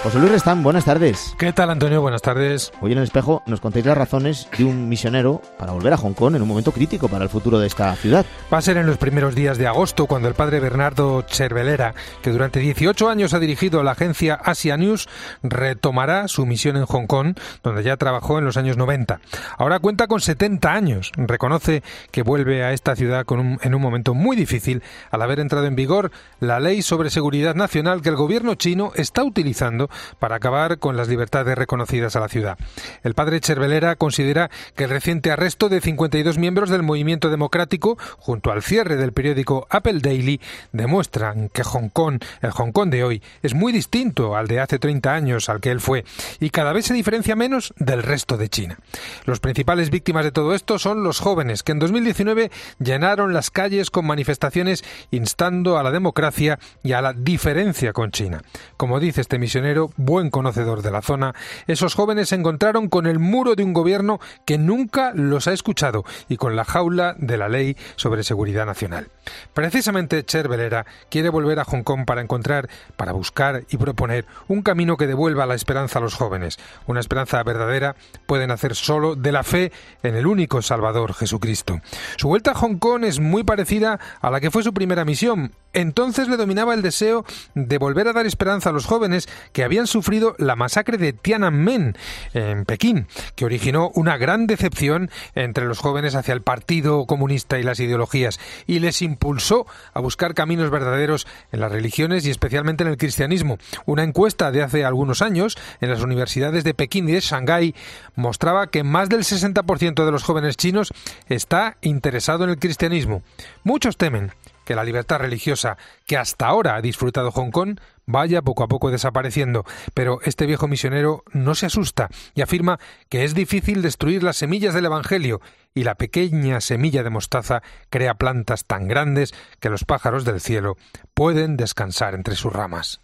José Luis Restán, buenas tardes. ¿Qué tal, Antonio? Buenas tardes. Hoy en El Espejo nos contáis las razones de un misionero para volver a Hong Kong en un momento crítico para el futuro de esta ciudad. Va a ser en los primeros días de agosto cuando el padre Bernardo Cervelera, que durante 18 años ha dirigido la agencia Asia News, retomará su misión en Hong Kong, donde ya trabajó en los años 90. Ahora cuenta con 70 años. Reconoce que vuelve a esta ciudad en un momento muy difícil al haber entrado en vigor la ley sobre seguridad nacional que el gobierno chino está utilizando para acabar con las libertades reconocidas a la ciudad. El padre Cervelera considera que el reciente arresto de 52 miembros del movimiento democrático, junto al cierre del periódico Apple Daily, demuestran que el Hong Kong de hoy, es muy distinto al de hace 30 años al que él fue, y cada vez se diferencia menos del resto de China. Los principales víctimas de todo esto son los jóvenes, que en 2019 llenaron las calles con manifestaciones instando a la democracia y a la diferencia con China. Como dice este misionero, buen conocedor de la zona, esos jóvenes se encontraron con el muro de un gobierno que nunca los ha escuchado y con la jaula de la ley sobre seguridad nacional. Precisamente Cervelera quiere volver a Hong Kong para buscar y proponer un camino que devuelva la esperanza a los jóvenes. Una esperanza verdadera puede nacer solo de la fe en el único Salvador, Jesucristo. Su vuelta a Hong Kong es muy parecida a la que fue su primera misión. Entonces le dominaba el deseo de volver a dar esperanza a los jóvenes que habían sufrido la masacre de Tiananmen en Pekín, que originó una gran decepción entre los jóvenes hacia el Partido Comunista y las ideologías, y les impulsó a buscar caminos verdaderos en las religiones y especialmente en el cristianismo. Una encuesta de hace algunos años en las universidades de Pekín y de Shanghái mostraba que más del 60% de los jóvenes chinos está interesado en el cristianismo. Muchos temen que la libertad religiosa que hasta ahora ha disfrutado Hong Kong vaya poco a poco desapareciendo, pero este viejo misionero no se asusta y afirma que es difícil destruir las semillas del Evangelio, y la pequeña semilla de mostaza crea plantas tan grandes que los pájaros del cielo pueden descansar entre sus ramas.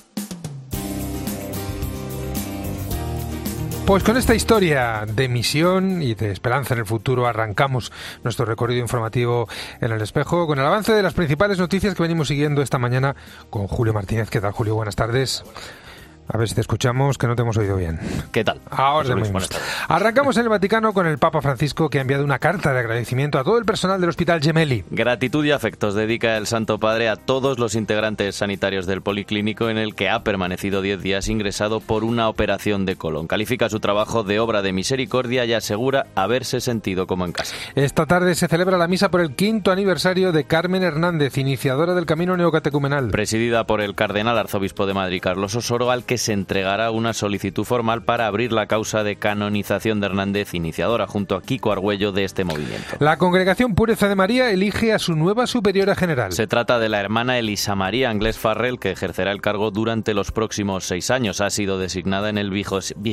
Pues con esta historia de misión y de esperanza en el futuro arrancamos nuestro recorrido informativo en El Espejo con el avance de las principales noticias que venimos siguiendo esta mañana con Julio Martínez. ¿Qué tal, Julio? Buenas tardes. A ver si te escuchamos, que no te hemos oído bien. ¿Qué tal? Ahora Luis, mismo. Arrancamos en el Vaticano con el Papa Francisco, que ha enviado una carta de agradecimiento a todo el personal del Hospital Gemelli. Gratitud y afectos dedica el Santo Padre a todos los integrantes sanitarios del Policlínico, en el que ha permanecido 10 días ingresado por una operación de colon. Califica su trabajo de obra de misericordia y asegura haberse sentido como en casa. Esta tarde se celebra la misa por el 5º aniversario de Carmen Hernández, iniciadora del Camino Neocatecumenal. Presidida por el Cardenal Arzobispo de Madrid, Carlos Osoro, al que se entregará una solicitud formal para abrir la causa de canonización de Hernández, iniciadora junto a Kiko Argüello de este movimiento. La Congregación Pureza de María elige a su nueva superiora general. Se trata de la hermana Elisa María Anglés Farrell, que ejercerá el cargo durante los próximos 6 años. Ha sido designada en el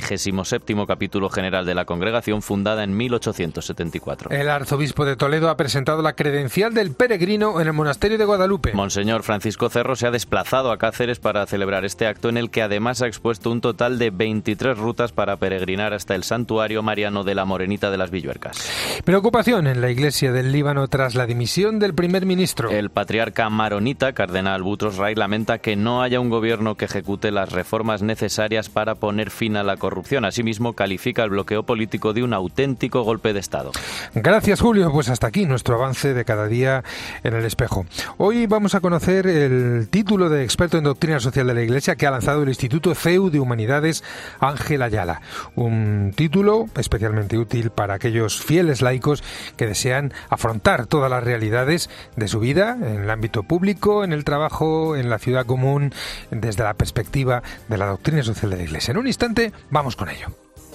27º capítulo general de la Congregación, fundada en 1874. El arzobispo de Toledo ha presentado la credencial del peregrino en el monasterio de Guadalupe. Monseñor Francisco Cerro se ha desplazado a Cáceres para celebrar este acto, en el que además ha expuesto un total de 23 rutas para peregrinar hasta el santuario mariano de la Morenita de las Villuercas. Preocupación en la Iglesia del Líbano tras la dimisión del primer ministro. El patriarca maronita, cardenal Boutros Rai, lamenta que no haya un gobierno que ejecute las reformas necesarias para poner fin a la corrupción. Asimismo, califica el bloqueo político de un auténtico golpe de Estado. Gracias, Julio. Pues hasta aquí nuestro avance de cada día en El Espejo. Hoy vamos a conocer el título de experto en doctrina social de la Iglesia que ha lanzado el Instituto CEU de Humanidades Ángel Ayala. Un título especialmente útil para aquellos fieles laicos que desean afrontar todas las realidades de su vida en el ámbito público, en el trabajo, en la ciudad común, desde la perspectiva de la doctrina social de la Iglesia. En un instante vamos con ello.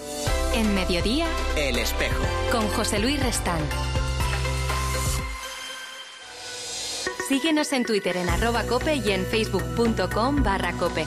En Mediodía, El Espejo, con José Luis Restán. Síguenos en Twitter en @cope y en facebook.com/cope.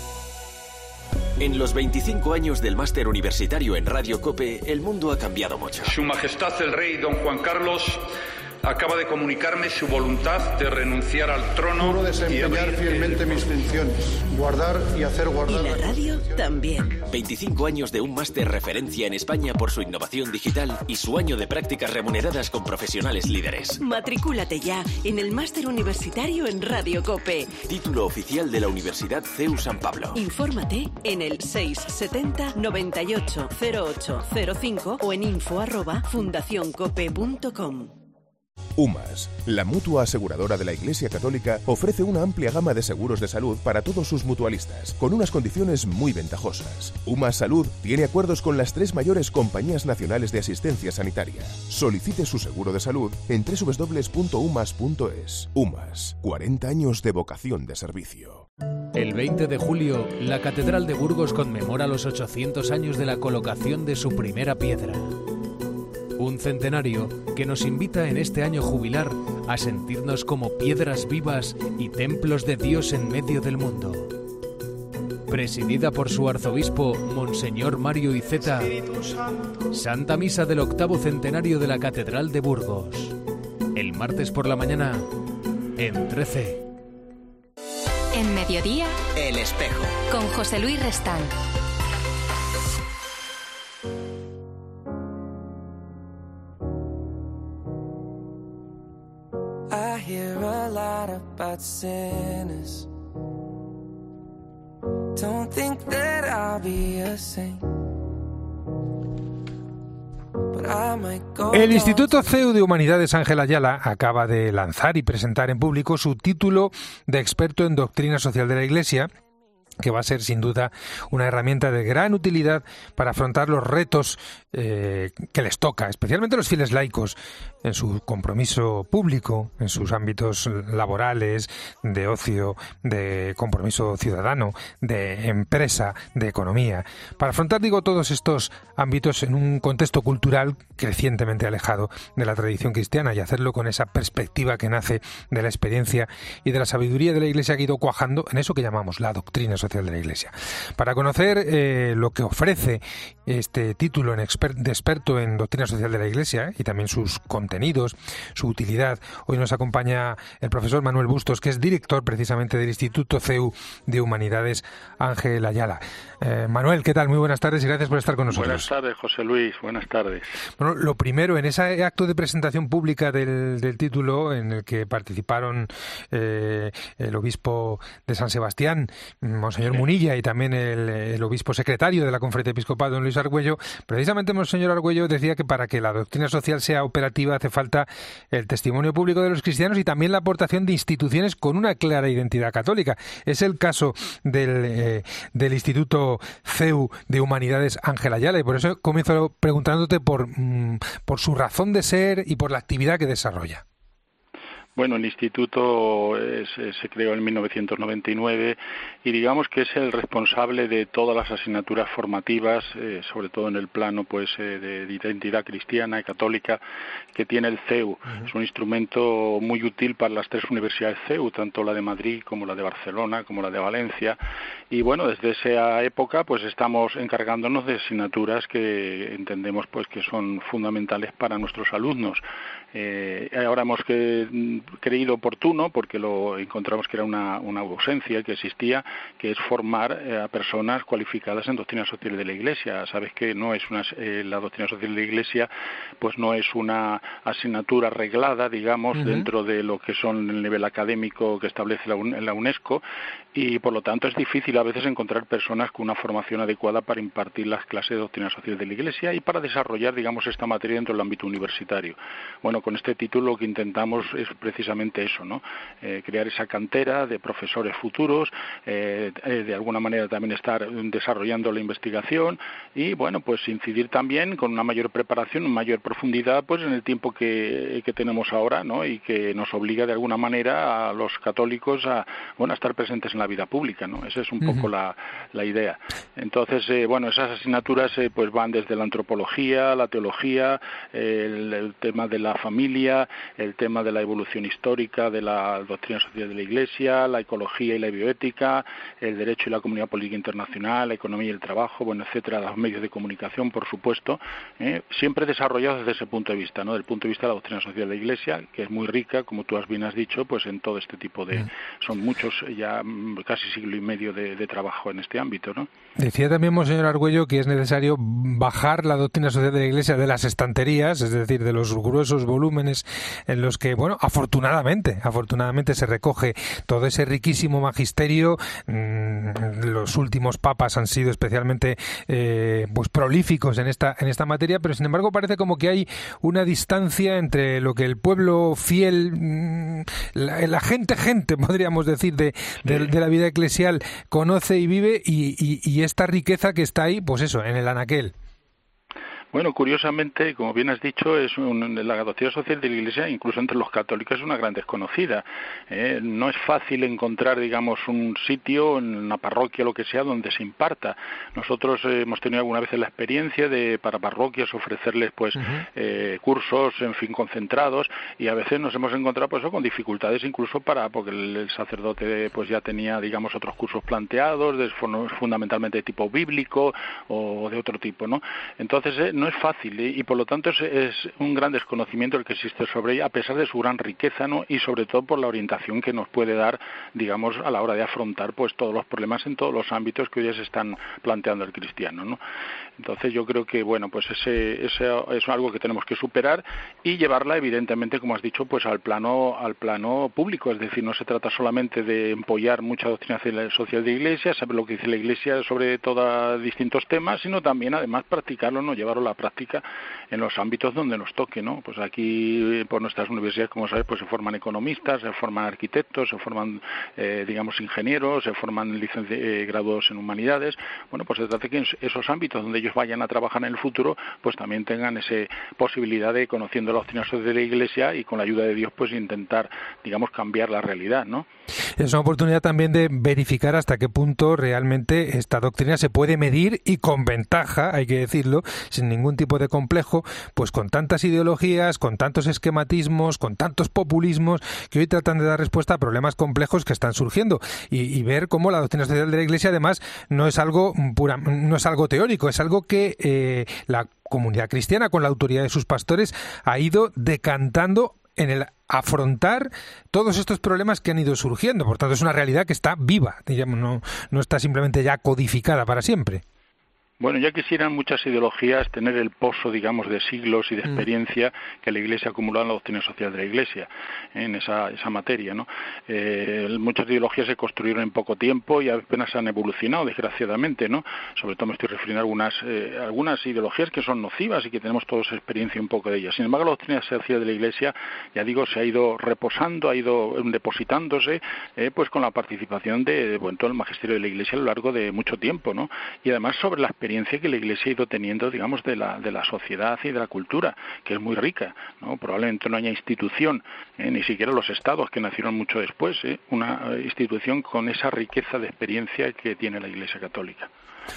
En los 25 años del máster universitario en Radio COPE, el mundo ha cambiado mucho. Su Majestad el Rey Don Juan Carlos acaba de comunicarme su voluntad de renunciar al trono. Juro desempeñar fielmente mis funciones, guardar y hacer guardar. Y la radio también. 25 años de un máster referencia en España por su innovación digital y su año de prácticas remuneradas con profesionales líderes. Matricúlate ya en el máster universitario en Radio COPE. Título oficial de la Universidad CEU San Pablo. Infórmate en el 670 98 0805 o en info@fundacioncope.com. UMAS, la mutua aseguradora de la Iglesia Católica, ofrece una amplia gama de seguros de salud para todos sus mutualistas, con unas condiciones muy ventajosas. UMAS Salud tiene acuerdos con las 3 mayores compañías nacionales de asistencia sanitaria. Solicite su seguro de salud en www.umas.es. UMAS, 40 años de vocación de servicio. El 20 de julio, la Catedral de Burgos conmemora los 800 años de la colocación de su primera piedra. Un centenario que nos invita en este año jubilar a sentirnos como piedras vivas y templos de Dios en medio del mundo. Presidida por su arzobispo, Monseñor Mario Iceta, Santa Misa del 8º centenario de la Catedral de Burgos. El martes por la mañana, en 13. En Mediodía, El Espejo. con José Luis Restán. I hear a lot about sinners. Don't think that I'll be a saint. El Instituto CEU de Humanidades Ángel Ayala acaba de lanzar y presentar en público su título de experto en doctrina social de la Iglesia, que va a ser sin duda una herramienta de gran utilidad para afrontar los retos que les toca, especialmente a los fieles laicos, en su compromiso público, en sus ámbitos laborales, de ocio, de compromiso ciudadano, de empresa, de economía. Para afrontar, digo, todos estos ámbitos en un contexto cultural crecientemente alejado de la tradición cristiana y hacerlo con esa perspectiva que nace de la experiencia y de la sabiduría de la Iglesia que ha ido cuajando en eso que llamamos la doctrina social de la Iglesia. Para conocer lo que ofrece este título de experto en doctrina social de la Iglesia y también sus contenidos, su utilidad, hoy nos acompaña el profesor Manuel Bustos, que es director precisamente del Instituto CEU de Humanidades Ángel Ayala. Manuel, ¿qué tal? Muy buenas tardes y gracias por estar con nosotros. Buenas tardes, José Luis. Buenas tardes. Bueno, lo primero, en ese acto de presentación pública del título, en el que participaron el obispo de San Sebastián, Monseñor Munilla, y también el obispo secretario de la Conferencia Episcopal, don Luis Argüello, precisamente Monseñor Argüello decía que para que la doctrina social sea operativa hace falta el testimonio público de los cristianos y también la aportación de instituciones con una clara identidad católica. Es el caso del Instituto CEU de Humanidades Ángel Ayala, y por eso comienzo preguntándote por su razón de ser y por la actividad que desarrolla. Bueno, el instituto se creó en 1999 y digamos que es el responsable de todas las asignaturas formativas, sobre todo en el plano de identidad cristiana y católica que tiene el CEU. Uh-huh. Es un instrumento muy útil para las 3 universidades CEU, tanto la de Madrid como la de Barcelona, como la de Valencia. Y bueno, desde esa época estamos encargándonos de asignaturas que entendemos que son fundamentales para nuestros alumnos. Ahora hemos creído oportuno, porque lo encontramos que era una ausencia que existía, que es formar a personas cualificadas en doctrina social de la Iglesia. Sabes que no es la doctrina social de la Iglesia, no es una asignatura reglada, digamos, uh-huh, dentro de lo que son el nivel académico que establece la UNESCO, y por lo tanto es difícil a veces encontrar personas con una formación adecuada para impartir las clases de doctrina social de la Iglesia y para desarrollar, digamos, esta materia dentro del ámbito universitario. Bueno, con este título lo que intentamos es precisamente eso, ¿no? Crear esa cantera de profesores futuros, de alguna manera también estar desarrollando la investigación y, bueno, incidir también con una mayor preparación, una mayor profundidad, en el tiempo que tenemos ahora, ¿no? Y que nos obliga de alguna manera a los católicos a estar presentes en la vida pública, ¿no? Esa es un poco la idea. Entonces, esas asignaturas van desde la antropología, la teología, el tema de la familia, el tema de la evolución formación histórica de la doctrina social de la Iglesia, la ecología y la bioética, el derecho y la comunidad política internacional, la economía y el trabajo, bueno, etcétera, los medios de comunicación, por supuesto, siempre desarrollados desde ese punto de vista, ¿no? Del punto de vista de la doctrina social de la Iglesia, que es muy rica, como tú bien has dicho, pues en todo este tipo de... Son muchos, ya casi siglo y medio de trabajo en este ámbito, ¿no? Decía también Monseñor Argüello que es necesario bajar la doctrina social de la Iglesia de las estanterías, es decir, de los gruesos volúmenes en los que, bueno, afortunadamente se recoge todo ese riquísimo magisterio. Los últimos papas han sido especialmente pues prolíficos en esta materia, pero sin embargo parece como que hay una distancia entre lo que el pueblo fiel, la gente, podríamos decir, de la vida eclesial conoce y vive, y esta riqueza que está ahí, pues eso, en el anaquel. Bueno, curiosamente, como bien has dicho, la doctrina social de la Iglesia, incluso entre los católicos, es una gran desconocida. No es fácil encontrar, digamos, un sitio, en una parroquia, lo que sea, donde se imparta. Nosotros hemos tenido alguna vez la experiencia de, para parroquias, ofrecerles, pues, cursos, en fin, concentrados, y a veces nos hemos encontrado, pues, con dificultades, incluso porque el sacerdote, pues, ya tenía, digamos, otros cursos planteados, fundamentalmente de tipo bíblico o de otro tipo, ¿no? Entonces, no es fácil, y por lo tanto es un gran desconocimiento el que existe sobre ella, a pesar de su gran riqueza, ¿no? Y sobre todo por la orientación que nos puede dar, digamos, a la hora de afrontar, pues, todos los problemas en todos los ámbitos que hoy se están planteando el cristiano, ¿no? Entonces yo creo que, bueno, pues ese es algo que tenemos que superar y llevarla, evidentemente, como has dicho, pues al plano público. Es decir, no se trata solamente de empollar mucha doctrina social de la Iglesia, saber lo que dice la Iglesia sobre todos distintos temas, sino también, además, practicarlo, ¿no? Llevarlo a la práctica en los ámbitos donde nos toque, ¿no? Pues aquí, por nuestras universidades, como sabes, pues se forman economistas, se forman arquitectos, se forman, digamos, ingenieros, se forman graduados en humanidades. Bueno, pues se trata de que en esos ámbitos donde ellos vayan a trabajar en el futuro, pues también tengan esa posibilidad de, conociendo la doctrina social de la Iglesia y con la ayuda de Dios, pues intentar, digamos, cambiar la realidad, ¿no? Es una oportunidad también de verificar hasta qué punto realmente esta doctrina se puede medir, y con ventaja, hay que decirlo, sin ningún tipo de complejo, pues con tantas ideologías, con tantos esquematismos, con tantos populismos que hoy tratan de dar respuesta a problemas complejos que están surgiendo, y ver cómo la doctrina social de la Iglesia, además, no es algo teórico, es algo que la comunidad cristiana, con la autoridad de sus pastores, ha ido decantando en el afrontar todos estos problemas que han ido surgiendo. Por tanto, es una realidad que está viva, digamos, no está simplemente ya codificada para siempre. Bueno, ya quisieran muchas ideologías tener el pozo, digamos, de siglos y de experiencia que la Iglesia acumuló en la doctrina social de la Iglesia, en esa materia, ¿no? Muchas ideologías se construyeron en poco tiempo y apenas han evolucionado, desgraciadamente, ¿no? Sobre todo me estoy refiriendo a algunas ideologías que son nocivas y que tenemos todos experiencia un poco de ellas. Sin embargo, la doctrina social de la Iglesia, ya digo, se ha ido reposando, ha ido depositándose, pues con la participación de todo el magisterio de la Iglesia a lo largo de mucho tiempo, ¿no? Y además sobre la experiencia que la Iglesia ha ido teniendo, digamos, de la sociedad y de la cultura, que es muy rica, ¿no? Probablemente no haya institución, ni siquiera los estados, que nacieron mucho después, una institución con esa riqueza de experiencia que tiene la Iglesia católica.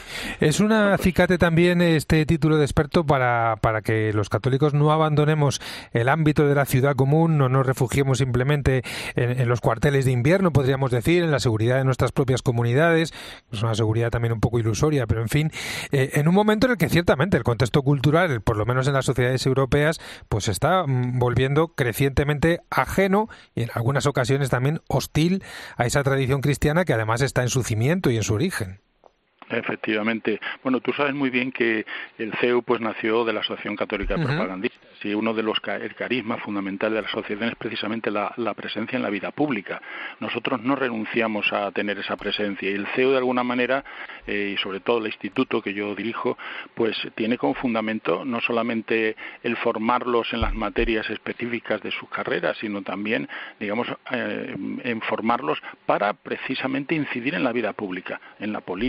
Es un acicate también este título de experto para que los católicos no abandonemos el ámbito de la ciudad común, no nos refugiemos simplemente en los cuarteles de invierno, podríamos decir, en la seguridad de nuestras propias comunidades. Es una seguridad también un poco ilusoria, pero en fin, en un momento en el que ciertamente el contexto cultural, por lo menos en las sociedades europeas, pues se está volviendo crecientemente ajeno y en algunas ocasiones también hostil a esa tradición cristiana que además está en su cimiento y en su origen. Efectivamente. Bueno, tú sabes muy bien que el CEU pues nació de la Asociación Católica de Propagandistas, y uno de el carisma fundamental de la asociación es precisamente la presencia en la vida pública. Nosotros no renunciamos a tener esa presencia, y el CEU, de alguna manera, y sobre todo el instituto que yo dirijo, pues tiene como fundamento no solamente el formarlos en las materias específicas de sus carreras, sino también, digamos, en formarlos para precisamente incidir en la vida pública, en la política, en la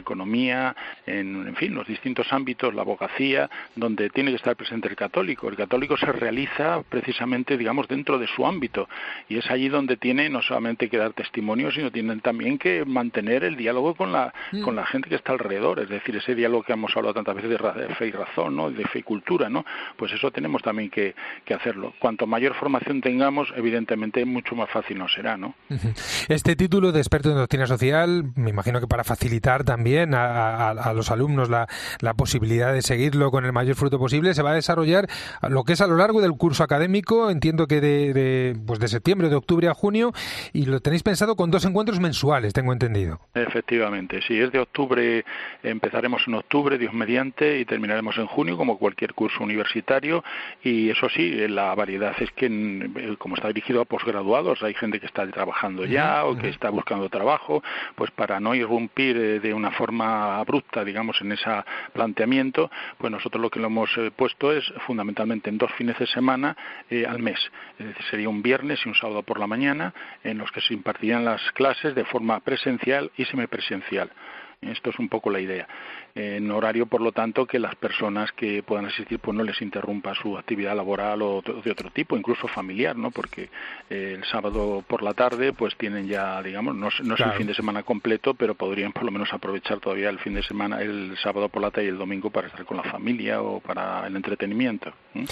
economía, en fin, los distintos ámbitos, la abogacía, donde tiene que estar presente el católico. El católico se realiza precisamente, digamos, dentro de su ámbito, y es allí donde tiene no solamente que dar testimonio, sino tienen también que mantener el diálogo con la gente que está alrededor, es decir, ese diálogo que hemos hablado tantas veces de fe y razón, ¿no?, de fe y cultura, ¿no? Pues eso tenemos también que hacerlo. Cuanto mayor formación tengamos, evidentemente mucho más fácil nos será, ¿no? Este título de experto en doctrina social, me imagino que para facilitar también a los alumnos la posibilidad de seguirlo con el mayor fruto posible, se va a desarrollar lo que es a lo largo del curso académico, entiendo que de septiembre, de octubre a junio, y lo tenéis pensado con 2 encuentros mensuales, tengo entendido. Efectivamente, sí, es de octubre, empezaremos en octubre, Dios mediante, y terminaremos en junio, como cualquier curso universitario, y eso sí, la variedad es que, como está dirigido a posgraduados, hay gente que está trabajando ya o que está buscando trabajo, pues para no irrumpir de una forma abrupta, digamos, en ese planteamiento, pues nosotros lo que lo hemos puesto es fundamentalmente en 2 fines de semana al mes. Es decir, sería un viernes y un sábado por la mañana, en los que se impartirían las clases de forma presencial y semipresencial. Esto es un poco la idea. En horario, por lo tanto, que las personas que puedan asistir pues no les interrumpa su actividad laboral o de otro tipo, incluso familiar, ¿no? Porque el sábado por la tarde pues tienen ya, digamos, no es el fin de semana completo, pero podrían por lo menos aprovechar todavía el fin de semana, el sábado por la tarde y el domingo, para estar con la familia o para el entretenimiento.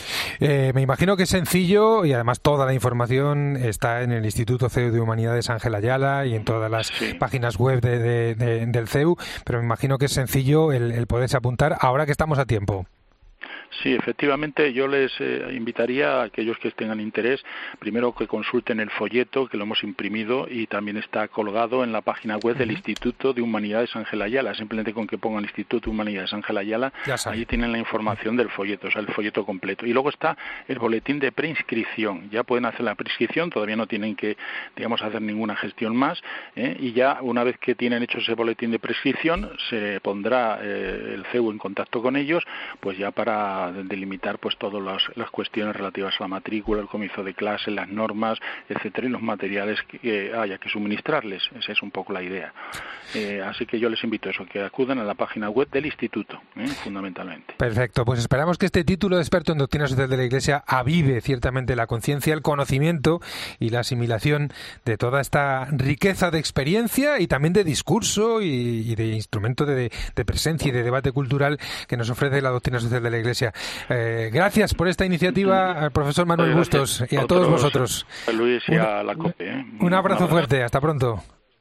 Me imagino que es sencillo, y además toda la información está en el Instituto CEU de Humanidades Ángel Ayala y en todas las páginas web del CEU, pero me imagino que es sencillo el poderse apuntar ahora que estamos a tiempo. Sí, efectivamente, yo les invitaría a aquellos que tengan interés, primero que consulten el folleto, que lo hemos imprimido y también está colgado en la página web del Instituto de Humanidades Ángel Ayala. Simplemente con que pongan Instituto de Humanidades Ángel Ayala, ahí tienen la información del folleto, o sea, el folleto completo. Y luego está el boletín de preinscripción. Ya pueden hacer la preinscripción, todavía no tienen que, digamos, hacer ninguna gestión más, y ya una vez que tienen hecho ese boletín de preinscripción, se pondrá el CEU en contacto con ellos, pues ya para delimitar pues todas las cuestiones relativas a la matrícula, el comienzo de clase, las normas, etcétera, y los materiales que haya que suministrarles. Esa es un poco la idea. Así que yo les invito a eso, que acudan a la página web del instituto, fundamentalmente. Perfecto, pues esperamos que este título de experto en doctrina social de la Iglesia avive ciertamente la conciencia, el conocimiento y la asimilación de toda esta riqueza de experiencia y también de discurso y de instrumento de presencia y de debate cultural que nos ofrece la doctrina social de la Iglesia. Gracias por esta iniciativa al profesor Manuel Bustos y a todos vosotros. A Luis y a la COPE. Un abrazo fuerte, hasta pronto.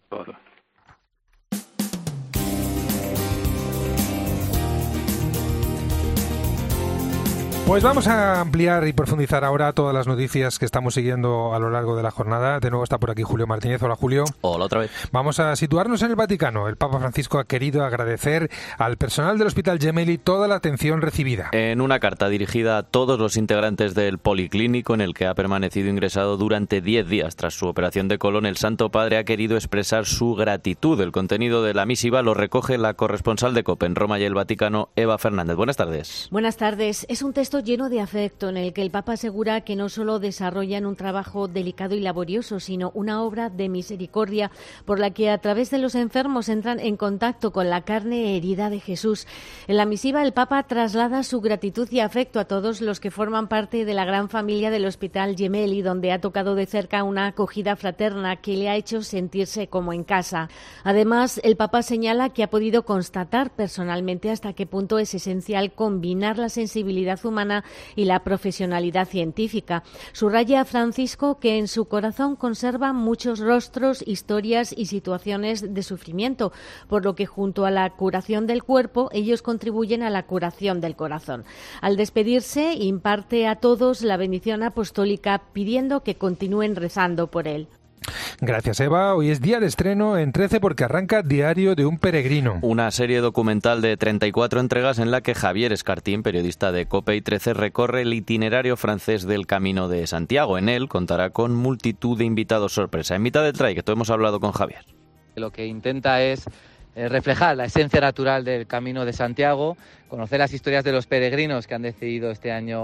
Pues vamos a ampliar y profundizar ahora todas las noticias que estamos siguiendo a lo largo de la jornada. De nuevo está por aquí Julio Martínez. Hola, Julio. Hola, otra vez. Vamos a situarnos en el Vaticano. El Papa Francisco ha querido agradecer al personal del Hospital Gemelli toda la atención recibida. En una carta dirigida a todos los integrantes del Policlínico, en el que ha permanecido ingresado durante 10 días tras su operación de colon, el Santo Padre ha querido expresar su gratitud. El contenido de la misiva lo recoge la corresponsal de COPE en Roma y el Vaticano, Eva Fernández. Buenas tardes. Buenas tardes. Es un texto lleno de afecto en el que el Papa asegura que no solo desarrollan un trabajo delicado y laborioso, sino una obra de misericordia por la que a través de los enfermos entran en contacto con la carne herida de Jesús. En la misiva el Papa traslada su gratitud y afecto a todos los que forman parte de la gran familia del Hospital Gemelli, donde ha tocado de cerca una acogida fraterna que le ha hecho sentirse como en casa. Además, el Papa señala que ha podido constatar personalmente hasta qué punto es esencial combinar la sensibilidad humana y la profesionalidad científica. Subraya a Francisco que en su corazón conserva muchos rostros, historias y situaciones de sufrimiento, por lo que junto a la curación del cuerpo, ellos contribuyen a la curación del corazón. Al despedirse, imparte a todos la bendición apostólica, pidiendo que continúen rezando por él. Gracias, Eva. Hoy es día de estreno en 13 porque arranca Diario de un peregrino. Una serie documental de 34 entregas en la que Javier Escartín, periodista de COPE y 13, recorre el itinerario francés del Camino de Santiago. En él contará con multitud de invitados sorpresa. En mitad del trayecto hemos hablado con Javier. Lo que intenta es reflejar la esencia natural del Camino de Santiago, conocer las historias de los peregrinos que han decidido este año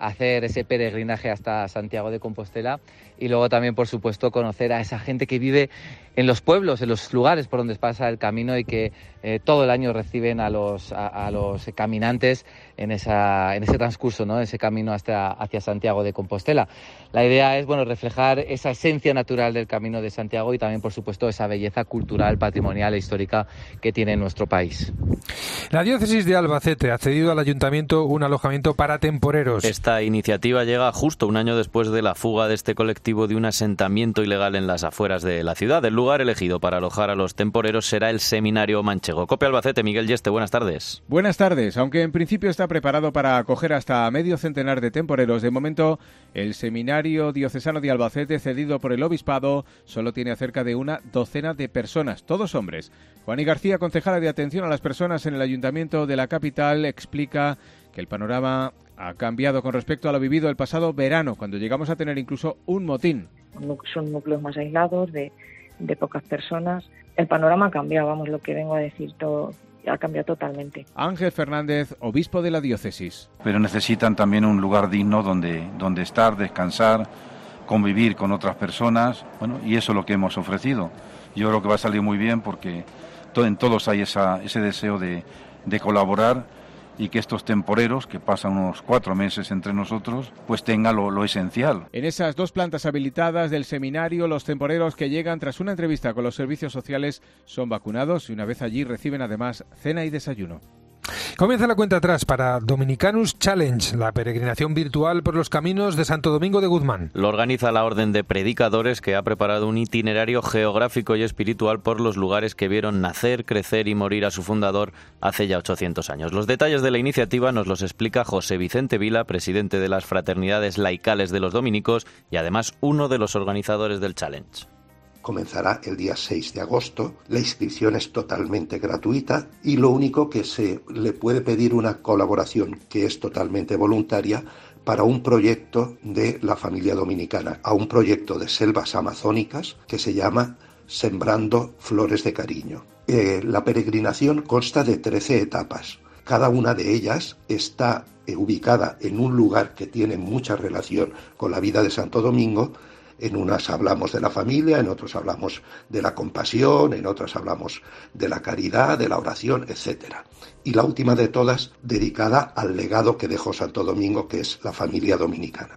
hacer ese peregrinaje hasta Santiago de Compostela y luego también, por supuesto, conocer a esa gente que vive en los pueblos, en los lugares por donde pasa el camino y que todo el año reciben a los caminantes en ese transcurso, ¿no? Ese camino hacia Santiago de Compostela. La idea es, bueno, reflejar esa esencia natural del Camino de Santiago y también, por supuesto, esa belleza cultural, patrimonial e histórica que tiene nuestro país. La diócesis de Albacete ha cedido al ayuntamiento un alojamiento para temporeros. Esta iniciativa llega justo un año después de la fuga de este colectivo de un asentamiento ilegal en las afueras de la ciudad. El lugar elegido para alojar a los temporeros será el Seminario Manchego. COPE Albacete, Miguel Yeste, buenas tardes. Buenas tardes. Aunque en principio está preparado para acoger hasta medio centenar de temporeros, de momento el Seminario Diocesano de Albacete, cedido por el Obispado, solo tiene a cerca de una docena de personas, todos hombres. Juani García, concejala de Atención a las Personas en el Ayuntamiento de la capital, explica que el panorama ha cambiado con respecto a lo vivido el pasado verano, cuando llegamos a tener incluso un motín. Son núcleos más aislados, de pocas personas. El panorama ha cambiado, vamos, lo que vengo a decir, todo ha cambiado totalmente. Ángel Fernández, obispo de la diócesis. Pero necesitan también un lugar digno donde estar, descansar, convivir con otras personas, bueno, y eso es lo que hemos ofrecido. Yo creo que va a salir muy bien porque en todos hay ese deseo de colaborar y que estos temporeros, que pasan unos 4 meses entre nosotros, pues tengan lo esencial. En esas 2 plantas habilitadas del seminario, los temporeros que llegan tras una entrevista con los servicios sociales son vacunados y una vez allí reciben además cena y desayuno. Comienza la cuenta atrás para Dominicanus Challenge, la peregrinación virtual por los caminos de Santo Domingo de Guzmán. Lo organiza la Orden de Predicadores, que ha preparado un itinerario geográfico y espiritual por los lugares que vieron nacer, crecer y morir a su fundador hace ya 800 años. Los detalles de la iniciativa nos los explica José Vicente Vila, presidente de las Fraternidades Laicales de los Dominicos y además uno de los organizadores del Challenge. Comenzará el día 6 de agosto, la inscripción es totalmente gratuita y lo único que se le puede pedir una colaboración que es totalmente voluntaria para un proyecto de la familia dominicana, a un proyecto de selvas amazónicas que se llama Sembrando Flores de Cariño. La peregrinación consta de 13 etapas. Cada una de ellas está ubicada en un lugar que tiene mucha relación con la vida de Santo Domingo. En unas hablamos de la familia, en otros hablamos de la compasión, en otras hablamos de la caridad, de la oración, etc. Y la última de todas dedicada al legado que dejó Santo Domingo, que es la familia dominicana.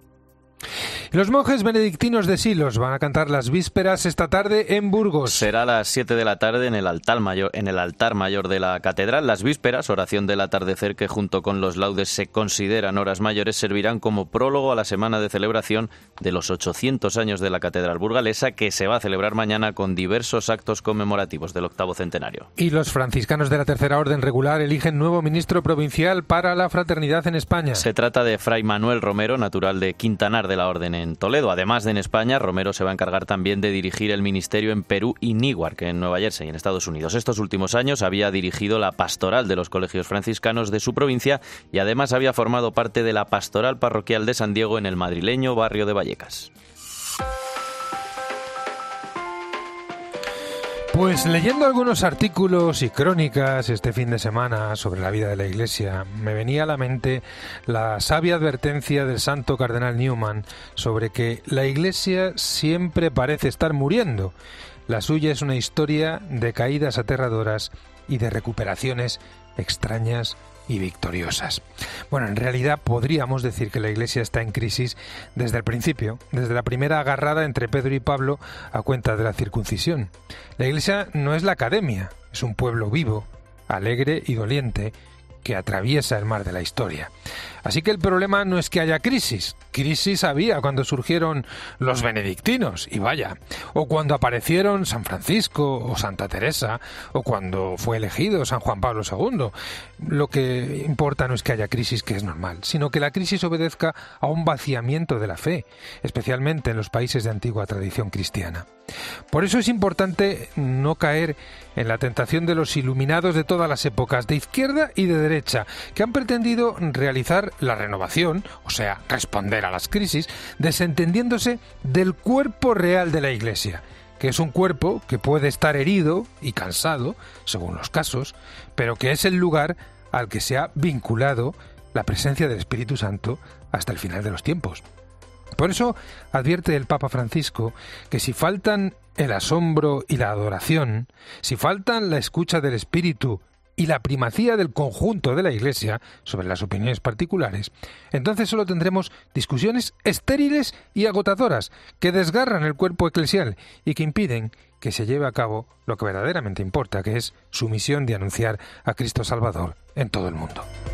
Los monjes benedictinos de Silos van a cantar las vísperas esta tarde en Burgos. Será a las 7 de la tarde en el altar mayor de la catedral. Las vísperas, oración del atardecer que junto con los laudes se consideran horas mayores, servirán como prólogo a la semana de celebración de los 800 años de la catedral burgalesa, que se va a celebrar mañana con diversos actos conmemorativos del 8º centenario. Y los franciscanos de la Tercera Orden Regular eligen nuevo ministro provincial para la fraternidad en España. Se trata de Fray Manuel Romero, natural de Quintanar de la Orden en Toledo. Además de en España, Romero se va a encargar también de dirigir el ministerio en Perú y Newark, en Nueva Jersey, en Estados Unidos. Estos últimos años había dirigido la pastoral de los colegios franciscanos de su provincia y además había formado parte de la pastoral parroquial de San Diego en el madrileño barrio de Vallecas. Pues leyendo algunos artículos y crónicas este fin de semana sobre la vida de la Iglesia, me venía a la mente la sabia advertencia del santo cardenal Newman sobre que la Iglesia siempre parece estar muriendo. La suya es una historia de caídas aterradoras y de recuperaciones extrañas y victoriosas. Bueno, en realidad podríamos decir que la Iglesia está en crisis desde el principio, desde la primera agarrada entre Pedro y Pablo a cuenta de la circuncisión. La Iglesia no es la academia, es un pueblo vivo, alegre y doliente que atraviesa el mar de la historia. Así que el problema no es que haya crisis. Crisis había cuando surgieron los benedictinos, y vaya, o cuando aparecieron San Francisco o Santa Teresa, o cuando fue elegido San Juan Pablo II. Lo que importa no es que haya crisis, que es normal, sino que la crisis obedezca a un vaciamiento de la fe, especialmente en los países de antigua tradición cristiana. Por eso es importante no caer en la tentación de los iluminados de todas las épocas, de izquierda y de derecha, que han pretendido realizar la renovación, o sea, responder a las crisis, desentendiéndose del cuerpo real de la Iglesia, que es un cuerpo que puede estar herido y cansado, según los casos, pero que es el lugar al que se ha vinculado la presencia del Espíritu Santo hasta el final de los tiempos. Por eso advierte el Papa Francisco que si faltan el asombro y la adoración, si faltan la escucha del Espíritu y la primacía del conjunto de la Iglesia sobre las opiniones particulares, entonces solo tendremos discusiones estériles y agotadoras que desgarran el cuerpo eclesial y que impiden que se lleve a cabo lo que verdaderamente importa, que es su misión de anunciar a Cristo Salvador en todo el mundo.